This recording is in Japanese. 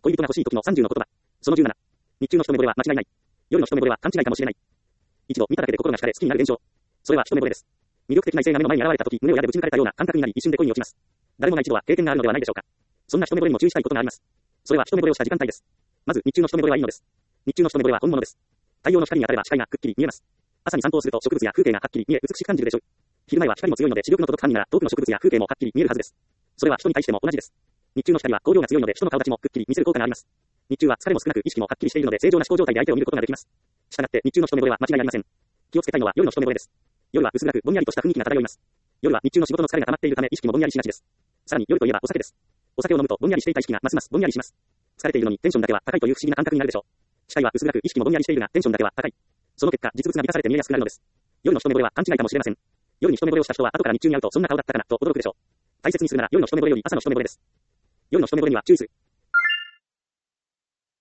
恋人が欲しい時の30の言葉。その17。日中の一目惚れは間違いない。夜の一目惚れは勘違いかもしれない。一度見ただけで心が惹かれ好きになる現象。それは一目惚れです。魅力的な異性が目の前に現れた時、胸をやでぶち抜かれたような感覚になり一瞬で恋に落ちます。誰もが一度は経験があるのではないでしょうか。そんな一目惚れにも注意したいことがあります。それは一目惚れをした時間帯です。まず日中の一目惚れはいいのです。日中の一目惚れは本物です。太陽の光に当たれば視界がくっきり見えます。朝に散歩をすると植物や風景がはっきり見え美しく感じるでしょう。昼前は光も強いので視力の届く範囲なら遠くの植物や風景もはっきり見えるはずです。それは人に対しても同じです。日中の光は光量が強いので人の顔立ちもくっきり見せる効果があります。日中は疲れも少なく意識もはっきりしているので正常な思考状態で相手を見ることができます。したがって日中の一目惚れは間違いありません。気をつけたいのは夜の一目惚れです。夜は薄暗くぼんやりとした雰囲気が漂います。夜は日中の仕事の疲れが溜まっているため意識もぼんやりしがちです。さらに夜といえばお酒です。お酒を飲むとぼんやりしていた意識がますますぼんやりします。疲れているのにテンションだけは高いという不思議な感覚になるでしょう。視界は薄暗く意識もぼんやりしているがテンションだけは高い。その結果実物が満たされて見えやすくなるのです。夜の一目惚れは勘違いかもしれません。夜に一目惚れをした人は後から日中に会うとそんな顔だったかなと驚くでしょう。大切にするなら夜の一目惚れより朝の一目惚れです。夜の一目惚れには注意する。